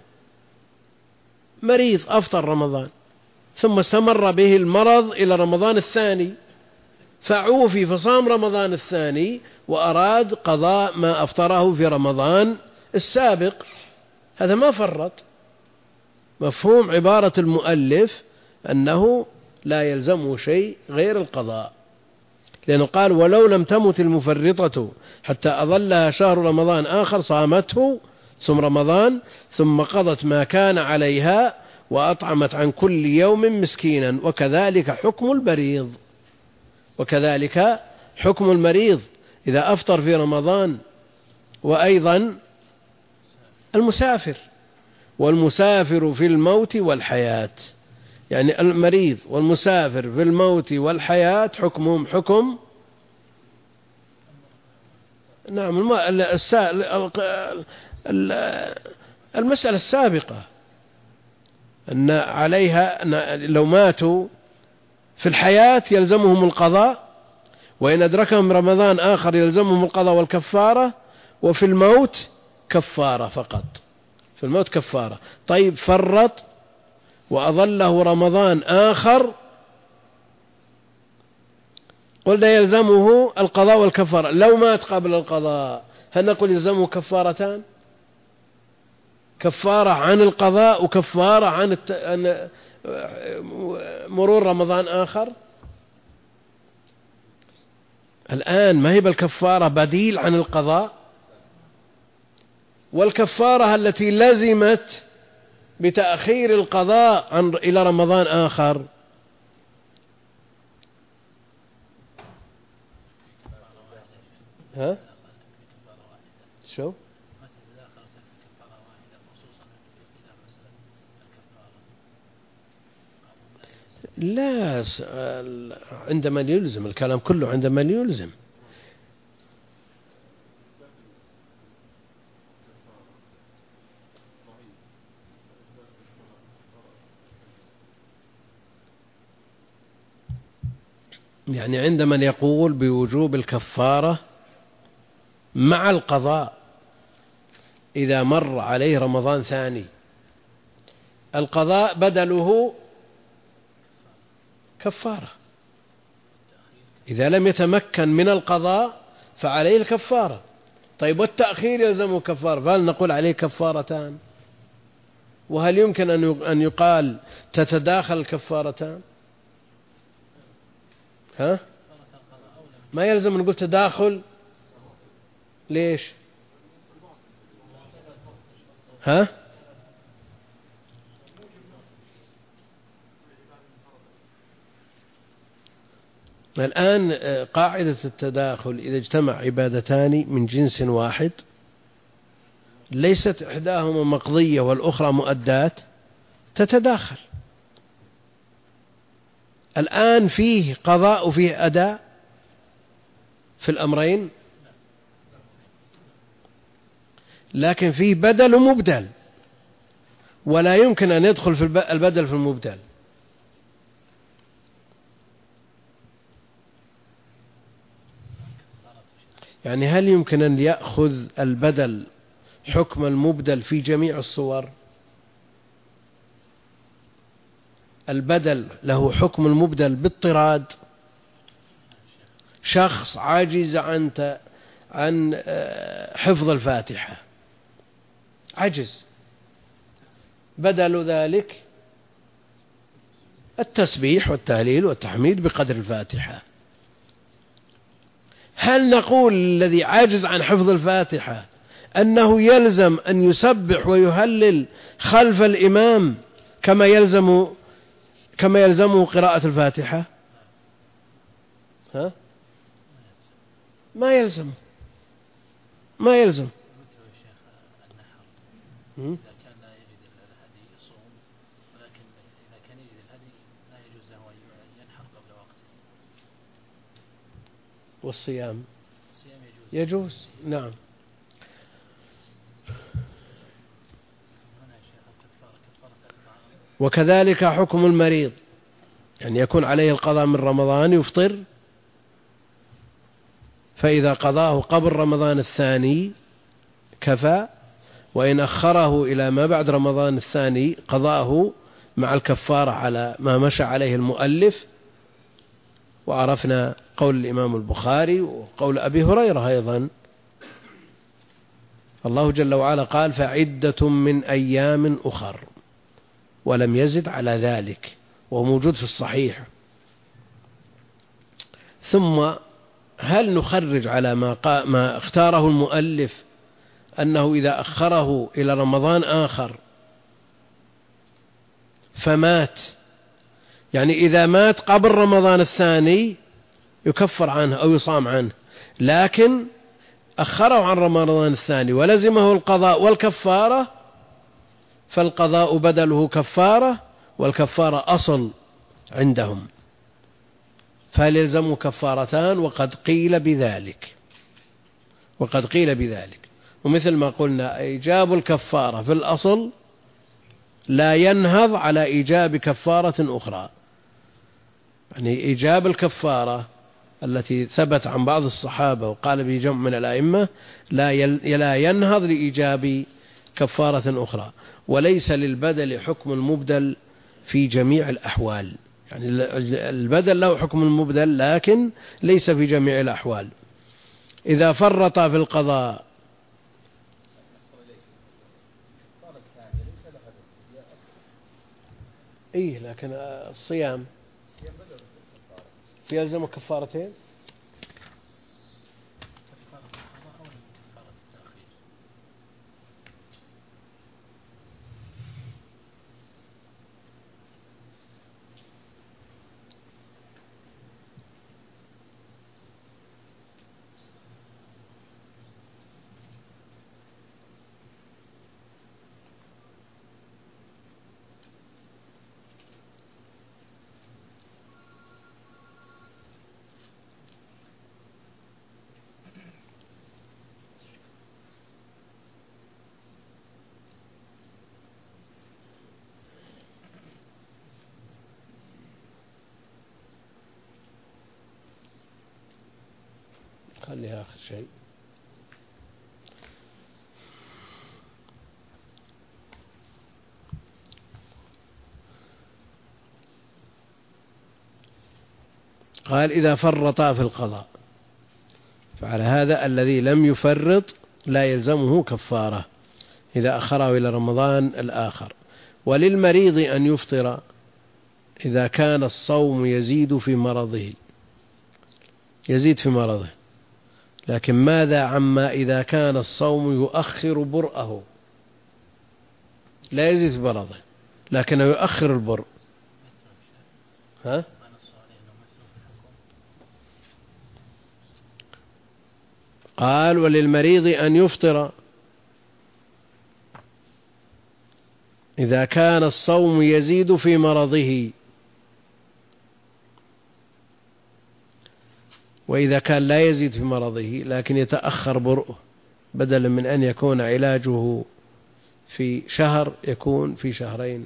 مريض أفطر رمضان ثم استمر به المرض إلى رمضان الثاني فعوفي فصام رمضان الثاني وأراد قضاء ما أفطره في رمضان السابق، هذا ما فرط. مفهوم عبارة المؤلف أنه لا يلزمه شيء غير القضاء، لأنه قال ولو لم تمت المفرطة حتى أظلها شهر رمضان آخر صامته ثم رمضان ثم قضت ما كان عليها وأطعمت عن كل يوم مسكينا. وكذلك حكم المريض إذا أفطر في رمضان، وأيضا المسافر، والمسافر في الموت والحياة، يعني المريض والمسافر في الموت والحياة حكمهم حكم نعم المسألة السابقة أن عليها لو ماتوا في الحياة يلزمهم القضاء، وإن أدركهم رمضان آخر يلزمهم القضاء والكفارة، وفي الموت كفارة فقط، في الموت كفارة. طيب فرط وأظله رمضان آخر قلنا يلزمه القضاء والكفارة. لو مات قبل القضاء هل نقول يلزمه كفارتان؟ كفارة عن القضاء وكفارة عن مرور رمضان آخر؟ الآن ما هي بالكفارة بديل عن القضاء؟ والكفارة التي لزمت بتأخير القضاء إلى رمضان آخر ها؟ شو؟ لا، عند من يلزم، الكلام كله عند من يلزم. يعني عند من يقول بوجوب الكفارة مع القضاء إذا مر عليه رمضان ثاني، القضاء بدله كفارة. إذا لم يتمكن من القضاء فعليه الكفارة. طيب والتأخير يلزمه كفارة، فهل نقول عليه كفارتان؟ وهل يمكن أن يقال تتداخل الكفارتان؟ ها؟ ما يلزم نقول تداخل. ليش؟ ها؟ الآن قاعدة التداخل إذا اجتمع عبادتان من جنس واحد ليست إحداهما مقضية والأخرى مؤدات تتداخل. الآن فيه قضاء وفيه أداء في الأمرين، لكن فيه بدل ومبدل، ولا يمكن أن يدخل في البدل في المبدل. يعني هل يمكن أن يأخذ البدل حكم المبدل في جميع الصور؟ البدل له حكم المبدل باضطراد. شخص عاجز عن حفظ الفاتحة، عجز، بدل ذلك التسبيح والتهليل والتحميد بقدر الفاتحة. هل نقول الذي عاجز عن حفظ الفاتحة أنه يلزم أن يسبح ويهلل خلف الإمام كما يلزمه قراءة الفاتحة؟ ها؟ ما يلزم. والصيام يجوز، نعم. وكذلك حكم المريض، يعني يكون عليه القضاء من رمضان يفطر، فإذا قضاه قبل رمضان الثاني كفى، وإن أخره إلى ما بعد رمضان الثاني قضاه مع الكفارة على ما مشى عليه المؤلف. وعرفنا قول الإمام البخاري وقول أبي هريرة أيضا، الله جل وعلا قال فعدة من أيام أخر، ولم يزد على ذلك، وموجود في الصحيح. ثم هل نخرج على ما اختاره المؤلف أنه إذا أخره إلى رمضان آخر فمات، يعني إذا مات قبل رمضان الثاني يكفر عنه أو يصام عنه، لكن أخره عن رمضان الثاني ولزمه القضاء والكفارة، فالقضاء بدله كفارة، والكفارة أصل عندهم، فهل يلزمه كفارتان؟ وقد قيل بذلك. ومثل ما قلنا إيجاب الكفارة في الأصل لا ينهض على إيجاب كفارة أخرى. يعني إيجاب الكفارة التي ثبت عن بعض الصحابة وقال به جمع من الأئمة لا ينهض لإيجاب كفارة أخرى. وليس للبدل حكم المبدل في جميع الأحوال، يعني البدل له حكم المبدل لكن ليس في جميع الأحوال. إذا فرط في القضاء لكن الصيام يلزم كفارتين. خليها آخر شيء. قال إذا فرطا في القضاء، فعلى هذا الذي لم يفرط لا يلزمه كفارة إذا أخره إلى رمضان الآخر. وللمريض أن يفطر إذا كان الصوم يزيد في مرضه، يزيد في مرضه، لكن ماذا عما إذا كان الصوم يؤخر برءه؟ لا يزيد في مرضه لكنه يؤخر البرء. قال وللمريض أن يفطر إذا كان الصوم يزيد في مرضه، وإذا كان لا يزيد في مرضه لكن يتأخر برؤه، بدلا من أن يكون علاجه في شهر يكون في شهرين.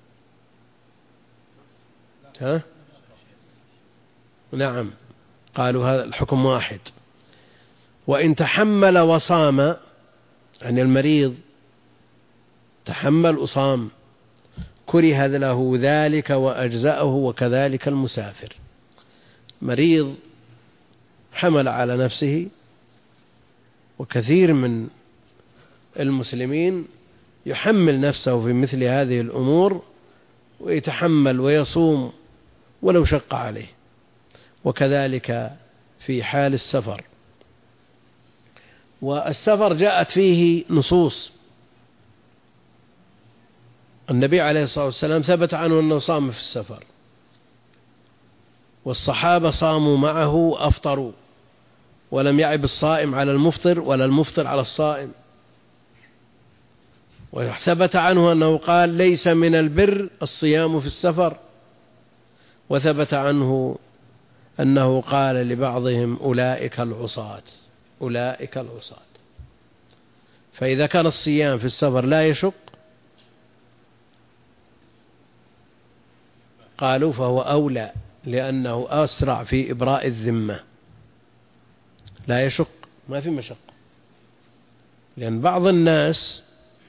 نعم، قالوا هذا الحكم واحد. وإن تحمل وصام، يعني المريض تحمل وصام، كره له ذلك وأجزأه، وكذلك المسافر. مريض حمل على نفسه، وكثير من المسلمين يحمل نفسه في مثل هذه الأمور ويتحمل ويصوم ولو شق عليه، وكذلك في حال السفر. والسفر جاءت فيه نصوص. النبي عليه الصلاة والسلام ثبت عنه أنه صام في السفر، والصحابة صاموا معه أفطروا، ولم يعب الصائم على المفطر ولا المفطر على الصائم. وثبت عنه أنه قال ليس من البر الصيام في السفر، وثبت عنه أنه قال لبعضهم أولئك العصاة، أولئك العصاة. فإذا كان الصيام في السفر لا يشق، قالوا فهو أولى، لأنه أسرع في إبراء الذمة، لا يشق، ما في مشقة. لأن بعض الناس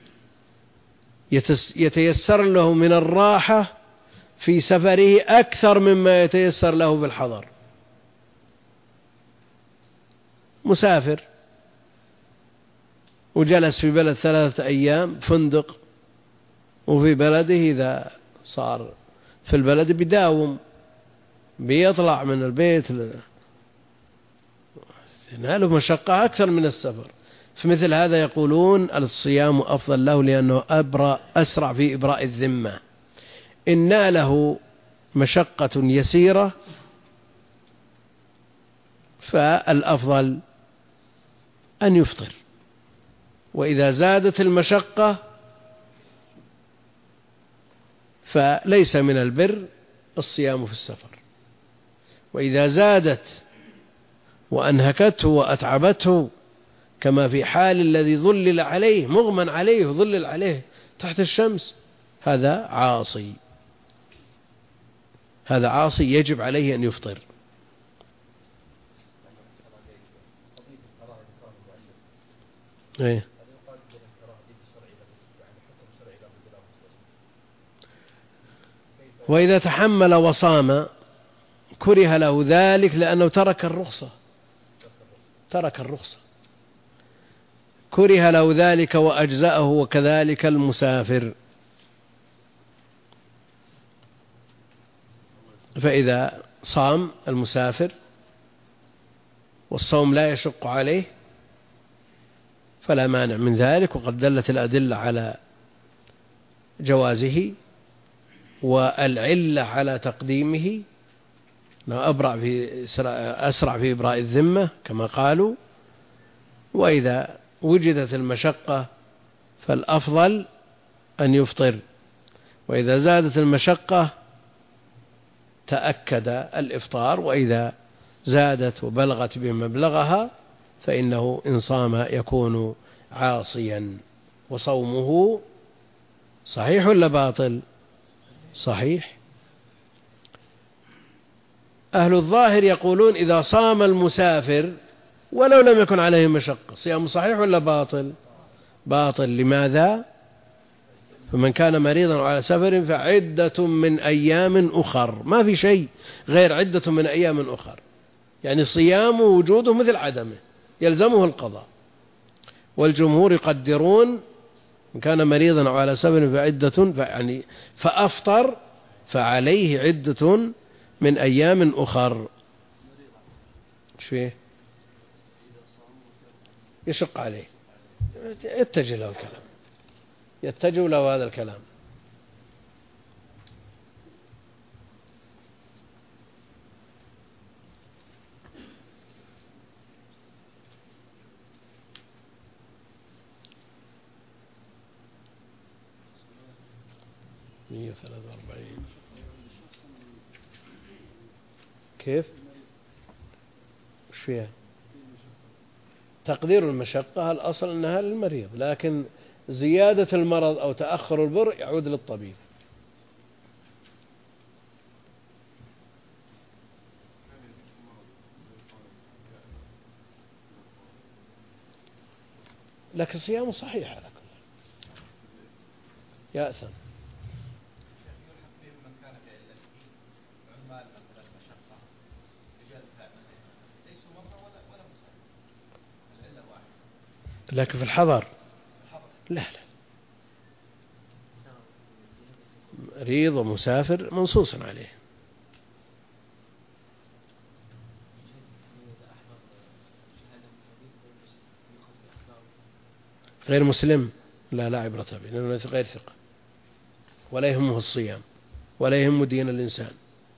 يتيسر له من الراحة في سفره أكثر مما يتيسر له بالحضر. مسافر وجلس في بلد 3 أيام فندق، وفي بلده إذا صار في البلد بيداوم، بيطلع من البيت، له مشقة أكثر من السفر. في مثل هذا يقولون الصيام أفضل له، لأنه أسرع في إبراء الذمة. إن ناله مشقة يسيرة فالأفضل أن يفطر، وإذا زادت المشقة فليس من البر الصيام في السفر. وإذا زادت وأنهكته وأتعبته، كما في حال الذي ظلل عليه، مغمى عليه وظلل عليه تحت الشمس، هذا عاصي، هذا عاصي يجب عليه أن يفطر. إيه؟ وإذا تحمل وصام كره له ذلك لأنه ترك الرخصة، كره له ذلك وأجزأه، وكذلك المسافر. فإذا صام المسافر والصوم لا يشق عليه فلا مانع من ذلك، وقد دلت الأدلة على جوازه، والعلة على تقديمه أسرع في إبراء الذمة كما قالوا. وإذا وجدت المشقة فالأفضل أن يفطر، وإذا زادت المشقة تأكد الإفطار، وإذا زادت وبلغت بمبلغها فإنه إن صام يكون عاصيا. وصومه صحيح ولا باطل؟ صحيح. أهل الظاهر يقولون إذا صام المسافر ولو لم يكن عليه مشقة. صيام صحيح ولا باطل؟ باطل. لماذا؟ فمن كان مريضا على سفر فعدة من أيام أخر، ما في شيء غير عدة من أيام أخر، يعني صيام وجوده مثل عدمه، يلزمه القضاء. والجمهور يقدرون من كان مريضا أو على سفر فعدة يعني فأفطر فعليه عدة من أيام أخر. شو يشق عليه؟ يتجه له الكلام، يتجه له هذا الكلام. كيف؟ وش فيها؟ تقدير المشقة الأصل أنها للمريض، لكن زيادة المرض أو تأخر البر يعود للطبيب. لكن صيامه صحيح على كل يأثم. لكن في الحضر لا، مريض ومسافر منصوص عليه. غير مسلم لا عبرة به، لأنه غير ثقة ولا يهمه الصيام ولا يهم دين الإنسان.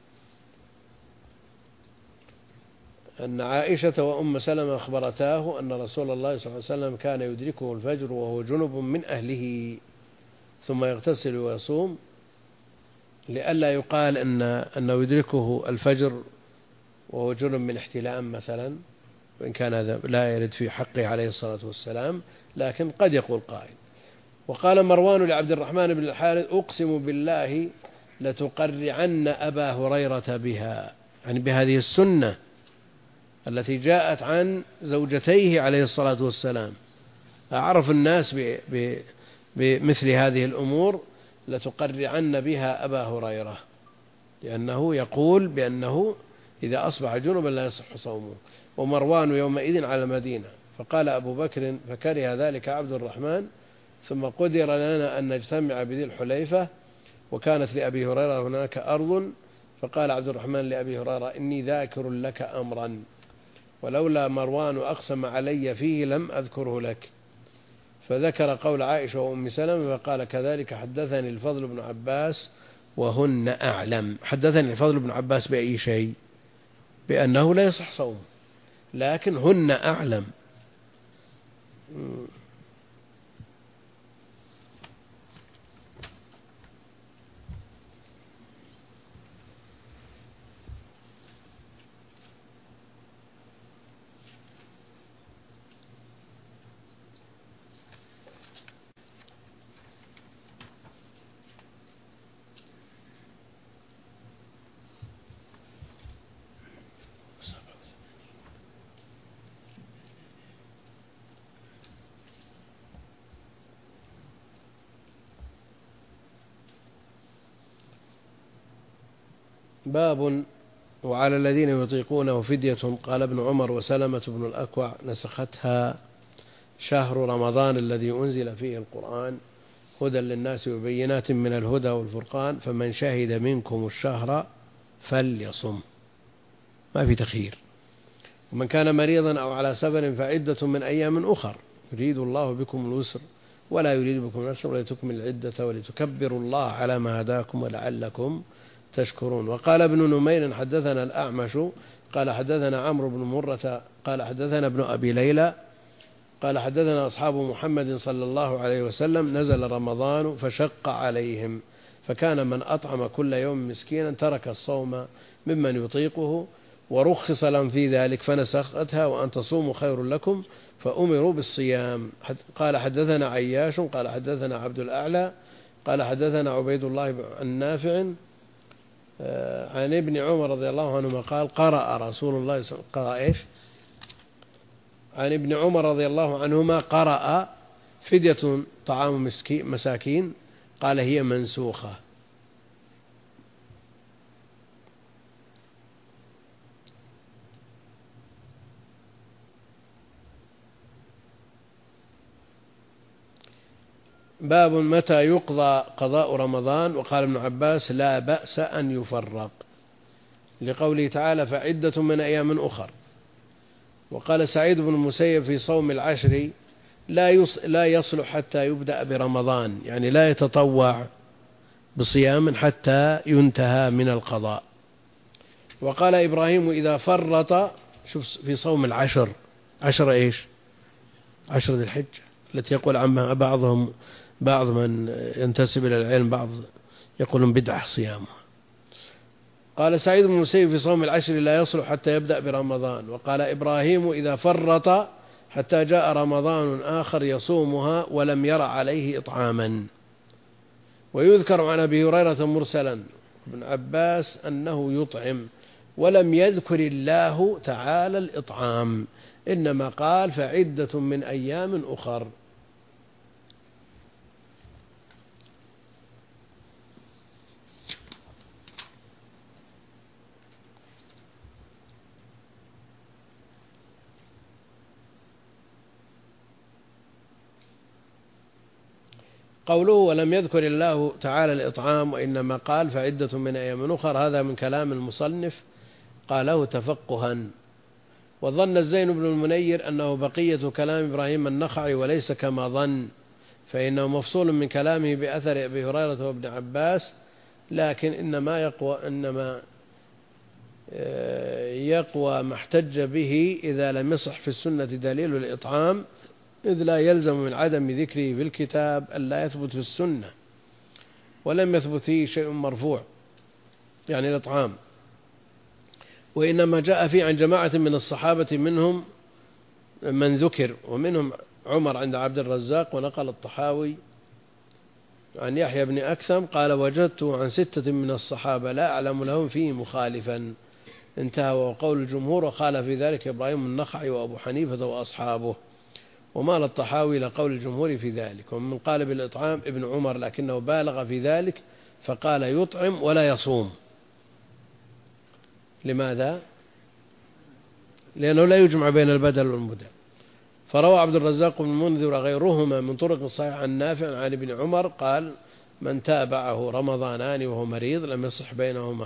أن عائشة وأم سلمة أخبرتاه أن رسول الله صلى الله عليه وسلم كان يدركه الفجر وهو جنب من أهله ثم يغتسل ويصوم، لئلا يقال أنه يدركه الفجر وهو جنب من احتلام مثلا، وإن كان هذا لا يرد في حقه عليه الصلاة والسلام، لكن قد يقول قائل. وقال مروان لعبد الرحمن بن الحارث: أقسم بالله لتقرعن أبا هريرة بها، يعني بهذه السنة التي جاءت عن زوجتيه عليه الصلاة والسلام. أعرف الناس بمثل هذه الأمور لتقرعن بها أبا هريرة، لأنه يقول بأنه إذا أصبح جنبا لا يصح صومه. ومروان يومئذ على المدينة، فقال أبو بكر فكره ذلك عبد الرحمن، ثم قدر لنا أن نجتمع بذي الحليفة، وكانت لأبي هريرة هناك أرض، فقال عبد الرحمن لأبي هريرة: إني ذاكر لك أمرا، ولولا مروان أقسم علي فيه لم أذكره لك. فذكر قول عائشة وأم سلمة، فقال: كذلك حدثني الفضل بن عباس وهن أعلم. حدثني الفضل بن عباس بأي شيء؟ بأنه لا يصح صوم، لكن هن أعلم. باب: وعلى الذين يطيقونه فدية. قال ابن عمر وسلمة بن الأكوع: نسختها شهر رمضان الذي أنزل فيه القرآن هدى للناس وبينات من الهدى والفرقان، فمن شهد منكم الشهر فليصم. ما في تخيير. ومن كان مريضا أو على سفر فعدة من أيام أخر، يريد الله بكم اليسر ولا يريد بكم العسر ولتكملوا العدة ولتكبروا الله على ما هداكم ولعلكم تشكرون. وقال ابن نمير: حدثنا الأعمش قال حدثنا عمرو بن مرة قال حدثنا ابن أبي ليلى قال حدثنا أصحاب محمد صلى الله عليه وسلم: نزل رمضان فشق عليهم، فكان من أطعم كل يوم مسكينا ترك الصوم ممن يطيقه، ورخص لهم في ذلك فنسختها، وأن تصوموا خير لكم، فأمروا بالصيام. قال حدثنا عياش قال حدثنا عبد الأعلى قال حدثنا عبيد الله عن نافع عن ابن عمر رضي الله عنهما قال: قرأ رسول الله قرأ إيش؟ عن ابن عمر رضي الله عنهما قرأ فدية طعام مساكين، قال هي منسوخة. باب متى يقضى قضاء رمضان. وقال ابن عباس لا بأس أن يفرق، لقوله تعالى فعدة من أيام أخر. وقال سعيد بن المسيب في صوم العشر لا يصلح حتى يبدأ برمضان، يعني لا يتطوع بصيام حتى ينتهى من القضاء. وقال إبراهيم إذا فرط، شوف في صوم العشر، عشر إيش؟ عشر ذي الحجة التي يقول عنها بعض من ينتسب إلى العلم، بعض يقولون بدعة صيامها. قال سعيد بن المسيب في صوم العشر لا يصلح حتى يبدأ برمضان. وقال إبراهيم إذا فرط حتى جاء رمضان آخر يصومها ولم يرى عليه إطعاما. ويذكر عن أبي هريرة مرسلا ابن عباس أنه يطعم، ولم يذكر الله تعالى الإطعام، إنما قال فعدة من أيام أخر. قوله ولم يذكر الله تعالى الإطعام وإنما قال فعدة من أيام أخر، هذا من كلام المصنف قاله تفقها. وظن الزين بن المنير أنه بقية كلام إبراهيم النخعي وليس كما ظن، فإنه مفصول من كلامه بأثر أبي هريرة وابن عباس، لكن إنما يقوى ما احتج به إذا لم يصح في السنة دليل الإطعام، إذ لا يلزم من عدم ذكره في الكتاب أن لا يثبت في السنة، ولم يثبت فيه شيء مرفوع يعني الإطعام، وإنما جاء فيه عن جماعة من الصحابة منهم من ذكر، ومنهم عمر عند عبد الرزاق. ونقل الطحاوي عن يحيى بن أكثم قال وجدت عن 6 من الصحابة لا أعلم لهم فيه مخالفا، انتهى. وقول الجمهور وقال في ذلك إبراهيم النخعي وأبو حنيفة وأصحابه. ومال الطحاوي لقول الجمهور في ذلك. ومن قال بالإطعام ابن عمر، لكنه بالغ في ذلك فقال يطعم ولا يصوم. لماذا؟ لأنه لا يجمع بين البدل والمدل. فروى عبد الرزاق بن المنذر وغيرهما من طرق صحيح عن نافع عن ابن عمر قال من تابعه رمضانان وهو مريض لم يصح بينهما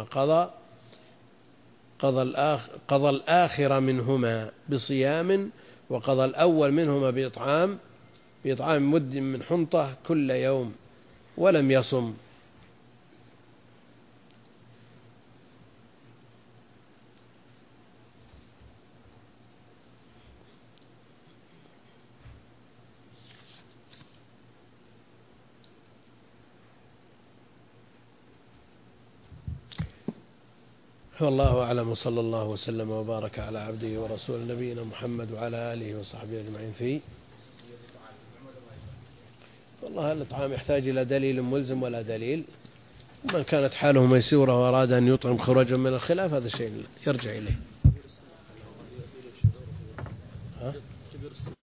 قضى الآخر منهما بصيام، وقضى الأول منهما بإطعام مد من حنطة كل يوم ولم يصم. والله أعلم، وصلى الله وسلم وبارك على عبده ورسوله نبينا محمد وعلى آله وصحبه أجمعين. فيه والله الإطعام يحتاج إلى دليل ملزم ولا دليل. من كانت حاله ميسورة وأراد أن يطعم خروجا من الخلاف هذا شيء يرجع إليه.